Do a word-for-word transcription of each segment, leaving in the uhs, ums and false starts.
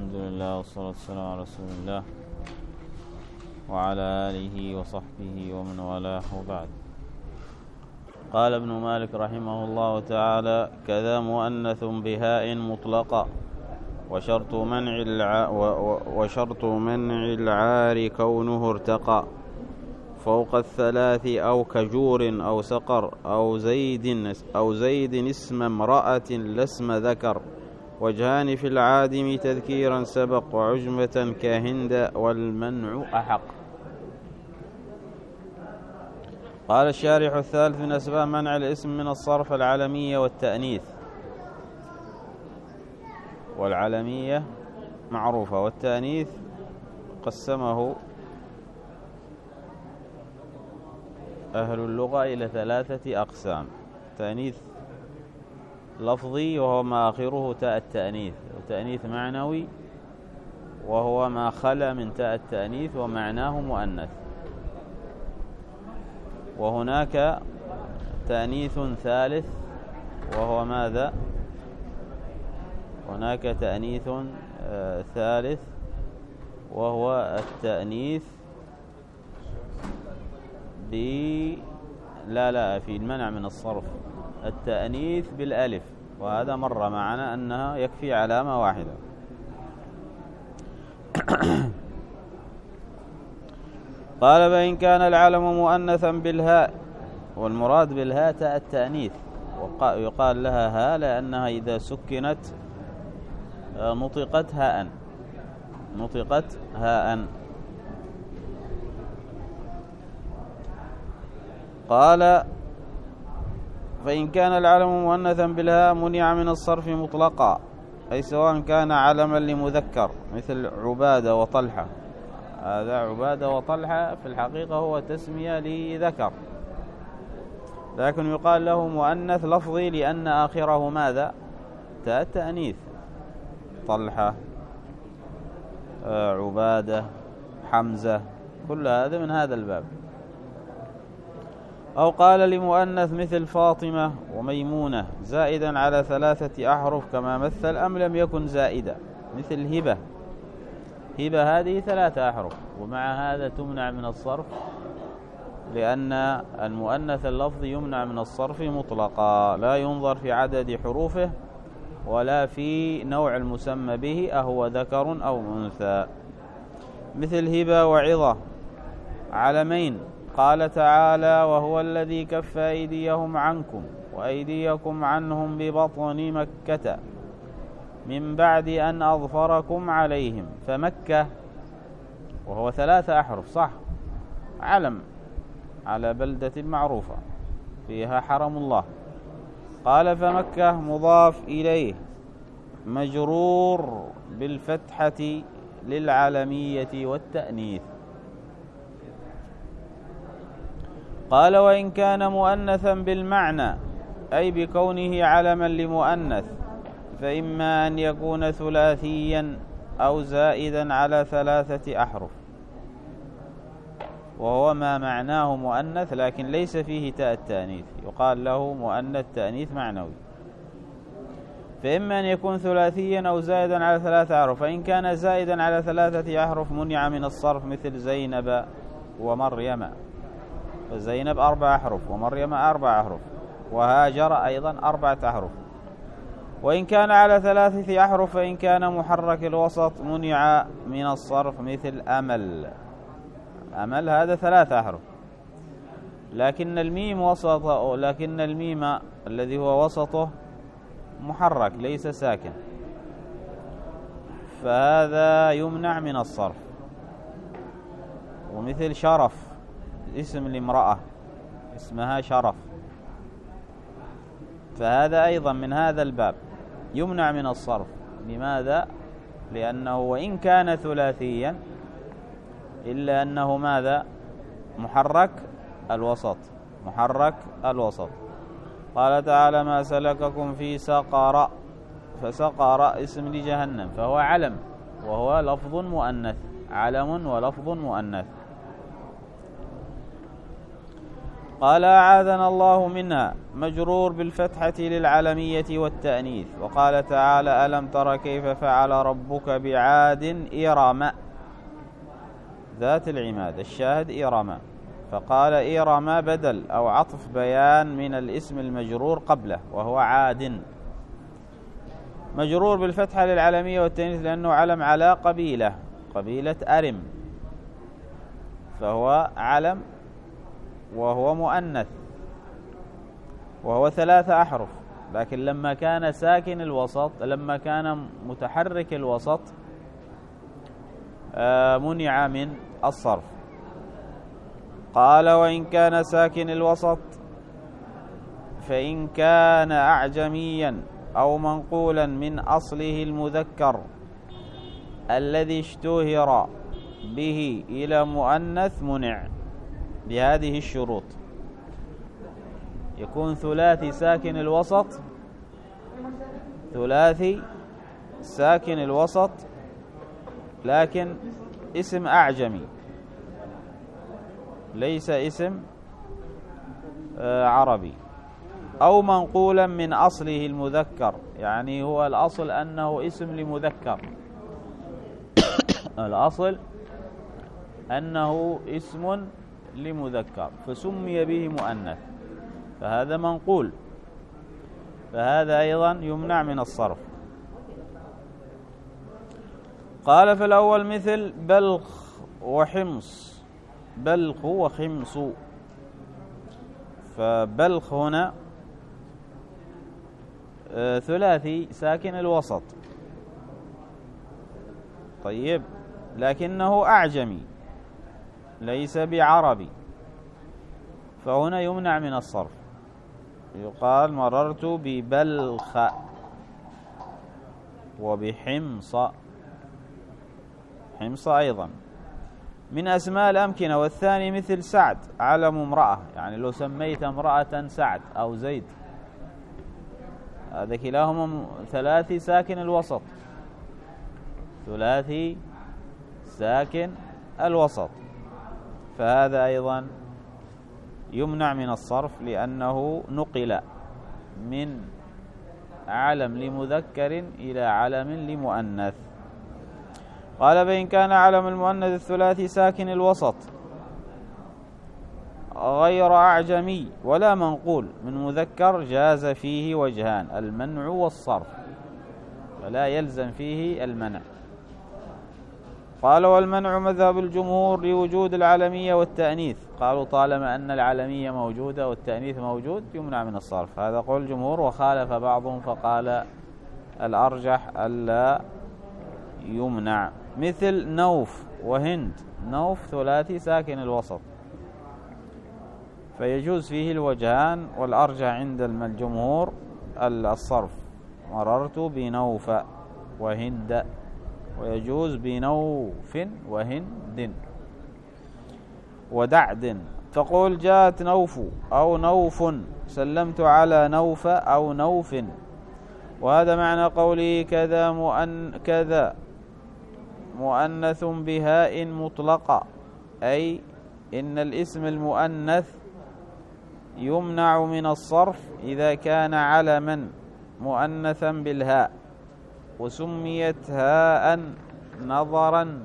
الحمد لله والصلاة والسلام على رسول الله وعلى آله وصحبه ومن والاه وبعد. قال ابن مالك رحمه الله تعالى: كذا مؤنث بهاء مطلقة، وشرط منع الع... وشرط منع العار كونه ارتقى فوق الثلاث أو كجور أو سقر أو زيد أو زيد اسم امرأة لا اسم ذكر، وجهان في العادم تذكيرا سبق، وعجمة كهند والمنع أحق. قال الشارح: الثالث من أسباب منع الاسم من الصرف العلمية والتأنيث. والعلمية معروفة، والتأنيث قسمه أهل اللغة إلى ثلاثة أقسام: تأنيث لفظي وهو ما آخره تاء التأنيث، وتأنيث معنوي وهو ما خلا من تاء التأنيث ومعناه مؤنث، وهناك تأنيث ثالث وهو ماذا؟ هناك تأنيث آه ثالث وهو التأنيث ب لا لا في المنع من الصرف، التأنيث بالألف، وهذا مر معنا أنها يكفي علامة واحدة. قال: فإن كان العلم مؤنثا بالهاء، والمراد بالهاء تاء التأنيث، ويقال لها هاء لأنها إذا سكنت نطقت هاء نطقت هاء. قال: فإن كان العلم مؤنثا بالهاء منع من الصرف مطلقا، أي سواء كان علما لمذكر مثل عبادة وطلحة. هذا عبادة وطلحة في الحقيقة هو تسمية لذكر، لكن يقال له مؤنث لفظي لأن آخره ماذا؟ تاء التأنيث. طلحة، عبادة، حمزة، كل هذا من هذا الباب. أو قال لمؤنث مثل فاطمة وميمونة زائدا على ثلاثة أحرف كما مثل، أم لم يكن زائدا مثل هبة. هبة هذه ثلاثة أحرف، ومع هذا تمنع من الصرف لأن المؤنث اللفظي يمنع من الصرف مطلقا، لا ينظر في عدد حروفه ولا في نوع المسمى به أهو ذكر أو أنثى. مثل هبة وعظة علمين، قال تعالى: وهو الذي كف أيديهم عنكم وأيديكم عنهم ببطن مكة من بعد أن أظفركم عليهم. فمكة وهو ثلاثة أحرف صح، علم على بلدة معروفة فيها حرم الله. قال: فمكة مضاف إليه مجرور بالفتحة للعلمية والتأنيث. قال: وإن كان مؤنثا بالمعنى أي بكونه علما لمؤنث، فإما أن يكون ثلاثيا أو زائدا على ثلاثة أحرف، وهو ما معناه مؤنث لكن ليس فيه تاء التأنيث، يقال له مؤنث تأنيث معنوي. فإما أن يكون ثلاثيا أو زائدا على ثلاثة أحرف، فإن كان زائدا على ثلاثة أحرف منع من الصرف مثل زينب ومريم. فزينب أربع أحرف ومريم أربع أحرف، وهاجر أيضا أربعة أحرف. وإن كان على ثلاثة أحرف فإن كان محرك الوسط منع من الصرف مثل أمل. أمل هذا ثلاثة أحرف، لكن الميم وسط لكن الميم الذي هو وسطه محرك ليس ساكن، فهذا يمنع من الصرف. ومثل شرف اسم لامرأة اسمها شرف، فهذا أيضا من هذا الباب يمنع من الصرف. لماذا؟ لأنه وإن كان ثلاثيا إلا أنه ماذا؟ محرك الوسط محرك الوسط. قال تعالى: ما سلككم في سقر، فسقر اسم لجهنم، فهو علم وهو لفظ مؤنث، علم ولفظ مؤنث. قال أعاذنا الله منها مجرور بالفتحة للعلمية والتأنيث. وقال تعالى ألم تر كيف فعل ربك بعاد إرم ذات العماد، الشاهد إرم، فقال إرم بدل أو عطف بيان من الاسم المجرور قبله وهو عاد، مجرور بالفتحة للعلمية والتأنيث لأنه علم على قبيلة، قبيلة أرم، فهو علم وهو مؤنث وهو ثلاثة أحرف، لكن لما كان ساكن الوسط، لما كان متحرك الوسط منع من الصرف. قال وإن كان ساكن الوسط فإن كان أعجميا أو منقولا من أصله المذكر الذي اشتهر به إلى مؤنث منع بهذه الشروط: يكون ثلاثي ساكن الوسط، ثلاثي ساكن الوسط لكن اسم أعجمي ليس اسم عربي، أو منقولا من أصله المذكر، يعني هو الأصل أنه اسم لمذكر الأصل أنه اسم لمذكر فسمي به مؤنث، فهذا منقول، فهذا أيضا يمنع من الصرف. قال في الأول مثل بلخ وحمص، بلخ وخمص، فبلخ هنا ثلاثي ساكن الوسط، طيب، لكنه أعجمي ليس بعربي، فهنا يمنع من الصرف، يقال مررت ببلخ وبحمص، حمص أيضا من أسماء الأمكنة. والثاني مثل سعد، علم امرأة، يعني لو سميت امرأة سعد أو زيد، هذا كلاهما ثلاثي ساكن الوسط، ثلاثي ساكن الوسط، فهذا أيضا يمنع من الصرف لأنه نقل من علم لمذكر إلى علم لمؤنث. قال فإن كان علم المؤنث الثلاثي ساكن الوسط غير أعجمي ولا منقول من مذكر جاز فيه وجهان: المنع والصرف، ولا يلزم فيه المنع. قال والمنع مذهب الجمهور لوجود العلمية والتأنيث، قالوا طالما أن العلمية موجودة والتأنيث موجود يمنع من الصرف، هذا قول الجمهور. وخالف بعضهم فقال الأرجح ألا يمنع، مثل نوف وهند، نوف ثلاثي ساكن الوسط فيجوز فيه الوجهان، والأرجح عند الجمهور الصرف، مررت بنوف وهند، ويجوز بنوف وهند. ودعد، تقول جاءت نوف أو نوف، سلمت على نوف أو نوف، وهذا معنى قوله كذا مؤن كذا مؤنث بهاء مطلقة، أي إن الاسم المؤنث يمنع من الصرف إذا كان علما مؤنثا بالهاء، وسميت هاء نظرا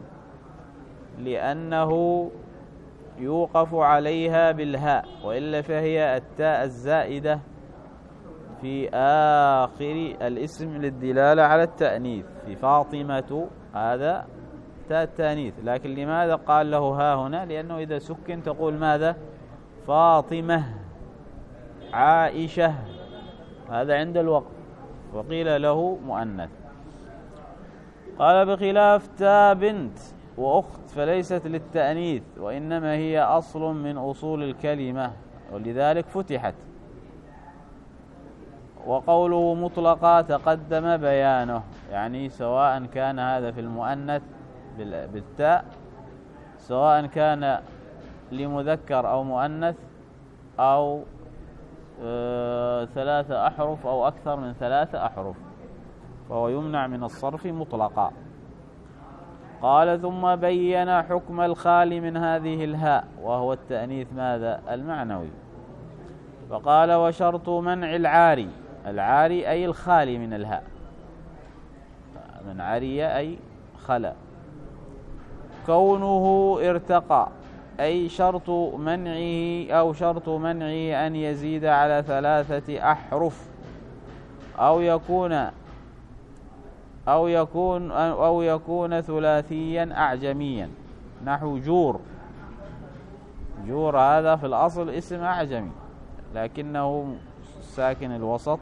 لأنه يوقف عليها بالهاء، وإلا فهي التاء الزائدة في آخر الاسم للدلالة على التأنيث. في فاطمة هذا تاء التأنيث، لكن لماذا قال له ها هنا؟ لأنه إذا سكن تقول ماذا؟ فاطمة، عائشة، هذا عند الوقف، وقيل له مؤنث. قال بخلاف تاء بنت وأخت فليست للتأنيث، وإنما هي أصل من أصول الكلمة، ولذلك فتحت. وقوله مطلقة تقدم بيانه، يعني سواء كان هذا في المؤنث بالتاء، سواء كان لمذكر أو مؤنث أو آه ثلاثة أحرف أو أكثر من ثلاثة أحرف، فهو يمنع من الصرف مطلقا. قال ثم بين حكم الخالي من هذه الهاء، وهو التأنيث ماذا؟ المعنوي، فقال وشرط منع العاري، العاري أي الخالي من الهاء، من عري أي خلا، كونه ارتقى أي شرط منعه أو شرط منعه أن يزيد على ثلاثة أحرف أو يكون أو يكون أو يكون ثلاثيا أعجميا، نحو جور. جور هذا في الأصل اسم أعجمي لكنه ساكن الوسط،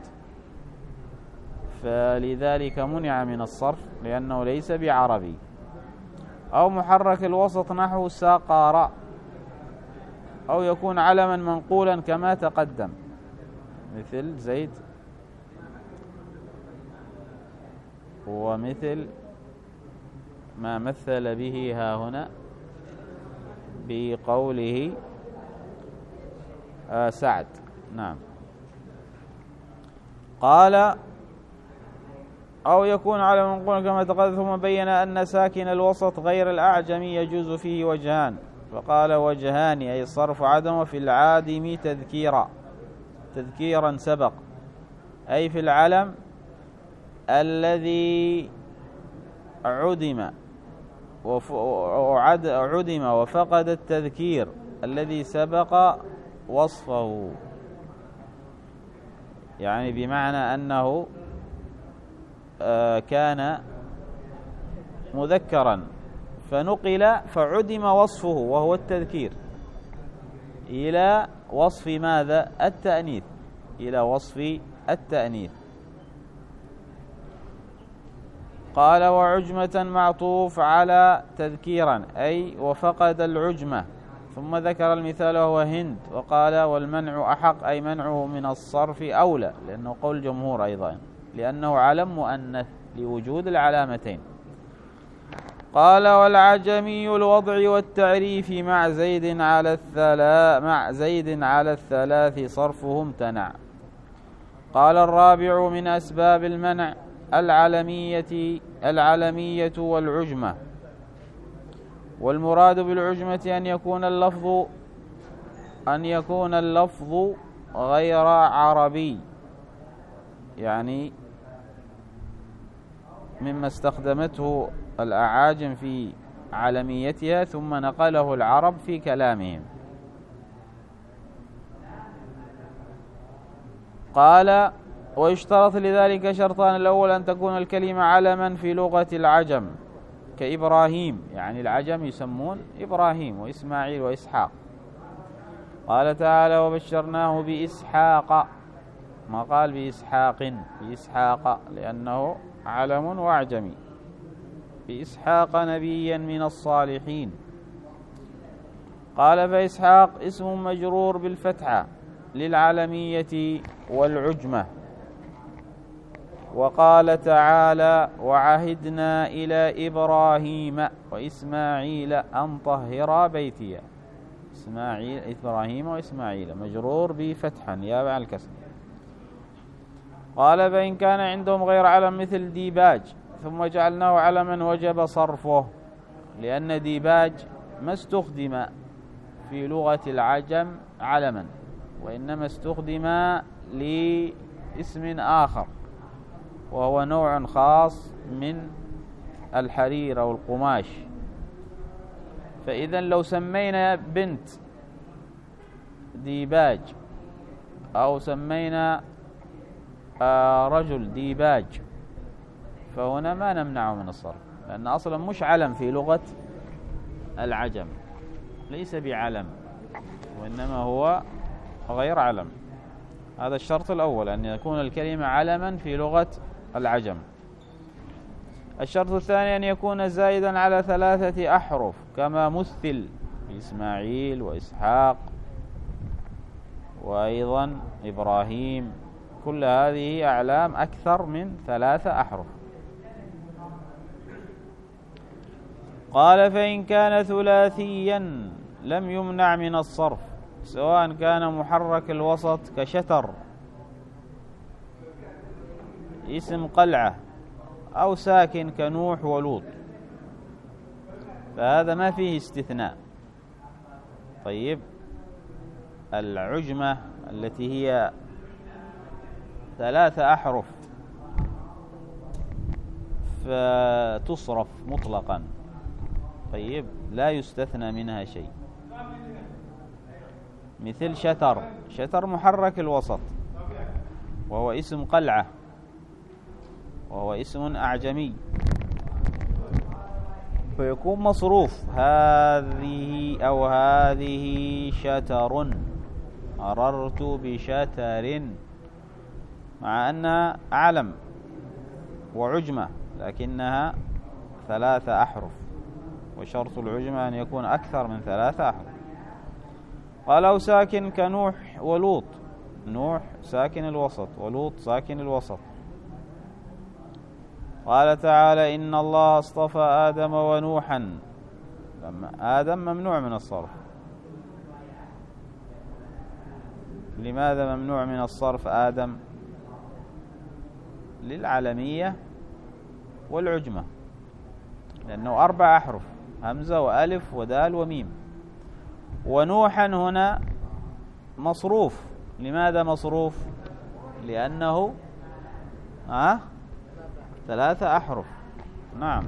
فلذلك منع من الصرف لأنه ليس بعربي. أو محرك الوسط نحو ساقار، أو يكون علما منقولا كما تقدم مثل زيد ومثل ما مثل به ها هنا بقوله آه سعد. نعم. قال أو يكون على منقول كما تقدم، ثم بين أن ساكن الوسط غير الأعجم يجوز فيه وجهان، فقال وجهان أي صرف عدم، وفي العادم تذكيرا، تذكيرا سبق، أي في العلم الذي عدم عدم وفقد التذكير الذي سبق وصفه، يعني بمعنى أنه كان مذكرا فنقل فعدم وصفه وهو التذكير إلى وصف ماذا؟ التأنيث، إلى وصف التأنيث. قال وعجمة معطوف على تذكيرا أي وفقد العجمة، ثم ذكر المثال وهو هند، وقال والمنع أحق أي منعه من الصرف أولى، لأنه قول جمهور أيضا لأنه علم مؤنث لوجود العلامتين. قال والعجمي الوضع والتعريف مع زيد على الثلاث مع زيد على الثلاث صرفه امتنع. قال الرابع من أسباب المنع العلمية العلمية والعجمة، والمراد بالعجمة أن يكون اللفظ أن يكون اللفظ غير عربي، يعني مما استخدمته الأعاجم في علميتها ثم نقله العرب في كلامهم. قال ويشترط لذلك شرطان، الأول أن تكون الكلمة علما في لغة العجم كإبراهيم، يعني العجم يسمون إبراهيم وإسماعيل وإسحاق. قال تعالى وبشرناه بإسحاق، ما قال بإسحاق، بإسحاق لأنه علم وأعجمي، بإسحاق نبيا من الصالحين. قال فإسحاق اسم مجرور بالفتحة للعلمية والعجمة. وقال تعالى وعهدنا إلى إبراهيم وإسماعيل أن طهرا بيتي، إسماعيل إبراهيم وإسماعيل مجرور بفتحة نيابة عن الكسر. قال فإن كان عندهم غير علم مثل ديباج ثم جعلناه علما وجب صرفه، لأن ديباج ما استخدم في لغة العجم علما، وإنما استخدم لاسم آخر وهو نوع خاص من الحرير أو القماش. فإذا لو سمينا بنت ديباج أو سمينا رجل ديباج فهنا ما نمنعه من الصرف، لأن أصلا مش علم في لغة العجم، ليس بعلم وإنما هو غير علم. هذا الشرط الأول، أن يكون الكلمة علما في لغة العجم. الشرط الثاني أن يكون زائدا على ثلاثة أحرف كما مثل إسماعيل وإسحاق وأيضا إبراهيم، كل هذه أعلام أكثر من ثلاثة أحرف. قال فإن كان ثلاثيا لم يمنع من الصرف، سواء كان محرك الوسط كشتر اسم قلعة أو ساكن كنوح ولوط، فهذا ما فيه استثناء. طيب العجمة التي هي ثلاث أحرف فتصرف مطلقا. طيب، لا يستثنى منها شيء. مثل شتر، شتر محرك الوسط وهو اسم قلعة، وهو اسم أعجمي، فيكون مصروف هذه أو هذه شتر، مررت بشتر، مع أنها علم وعجمة لكنها ثلاثة أحرف، وشرط العجمة أن يكون أكثر من ثلاثة أحرف. قال أو ساكن كنوح ولوط، نوح ساكن الوسط ولوط ساكن الوسط. قال تعالى إن الله اصطفى آدم ونوحا، لما آدم ممنوع من الصرف. لماذا ممنوع من الصرف آدم؟ للعلمية والعجمة، لأنه أربع أحرف، همزة وألف ودال وميم. ونوحا هنا مصروف. لماذا مصروف؟ لأنه أه؟ ثلاثة أحرف. نعم.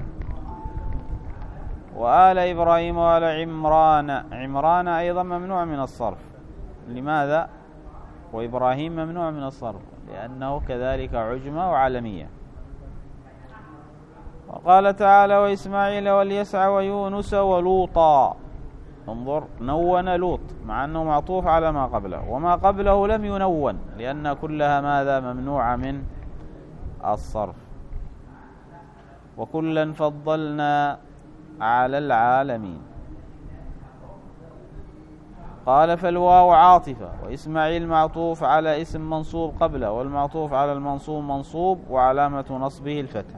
وآل إبراهيم وآل عمران، عمران أيضا ممنوع من الصرف. لماذا؟ وإبراهيم ممنوع من الصرف لأنه كذلك عجمة وعلمية. وقال تعالى وإسماعيل واليسع ويونس ولوطا. انظر، نون لوط مع أنه معطوف على ما قبله، وما قبله لم ينون لأن كلها ماذا؟ ممنوعة من الصرف. وكلا فضلنا على العالمين. قال فالواو عاطفة، وإسماعيل معطوف على اسم منصوب قبله، والمعطوف على المنصوب منصوب وعلامة نصبه الفتح.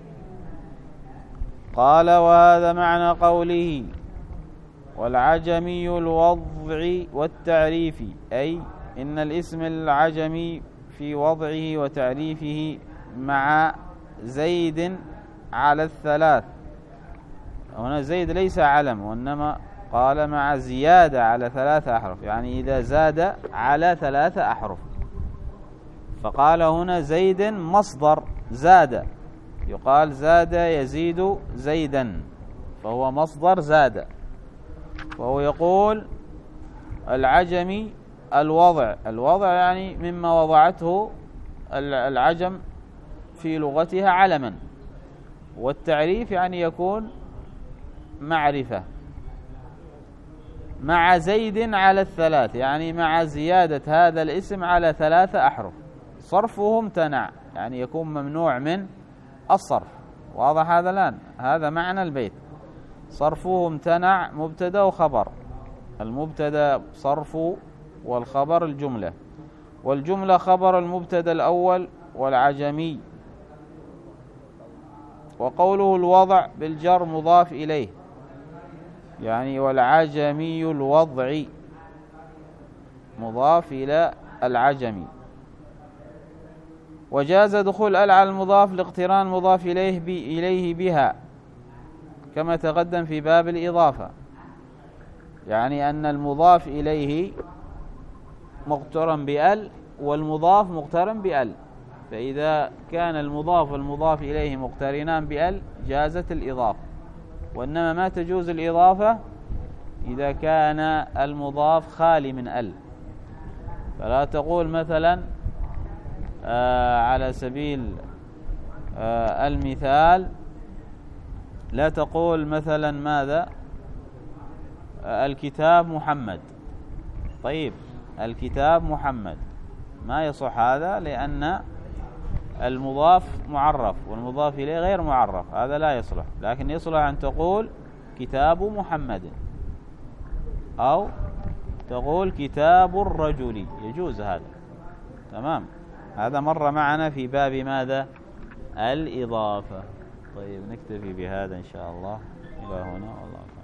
قال وهذا معنى قوله والعجمي الوضع والتعريف، أي إن الاسم العجمي في وضعه وتعريفه مع زيد على الثلاث. هنا زيد ليس علم، وإنما قال مع زيادة على ثلاثة أحرف، يعني إذا زاد على ثلاثة أحرف. فقال هنا زيد مصدر زاد، يقال زاد يزيد زيدا، فهو مصدر زاد. وهو يقول العجمي الوضع، الوضع يعني مما وضعته العجم في لغتها علما، والتعريف يعني يكون معرفة، مع زيد على الثلاث، يعني مع زيادة هذا الاسم على ثلاثة أحرف. صرفه امتنع، يعني يكون ممنوع من الصرف. واضح هذا الآن؟ هذا معنى البيت. صرفه امتنع مبتدا وخبر، المبتدا صرف والخبر الجملة، والجملة خبر المبتدا الأول والعجمي. وقوله الوضع بالجر مضاف إليه، يعني والعجمي الوضعي مضاف إلى العجمي. وجاز دخول ال على المضاف لاقتران مضاف إليه, بي إليه بها كما تقدم في باب الإضافة، يعني أن المضاف إليه مقترن بأل والمضاف مقترن بأل، فإذا كان المضاف والمضاف إليه مقترنان بأل جازت الإضافة. وإنما ما تجوز الإضافة إذا كان المضاف خالي من أل. فلا تقول مثلا آه على سبيل آه المثال، لا تقول مثلا ماذا آه الكتاب محمد. طيب، الكتاب محمد ما يصح هذا، لأن المضاف معرف والمضاف إليه غير معرف، هذا لا يصلح. لكن يصلح أن تقول كتاب محمد، أو تقول كتاب الرجل، يجوز هذا. تمام، هذا مر معنا في باب ماذا؟ الإضافة. طيب، نكتفي بهذا إن شاء الله إلى هنا والله.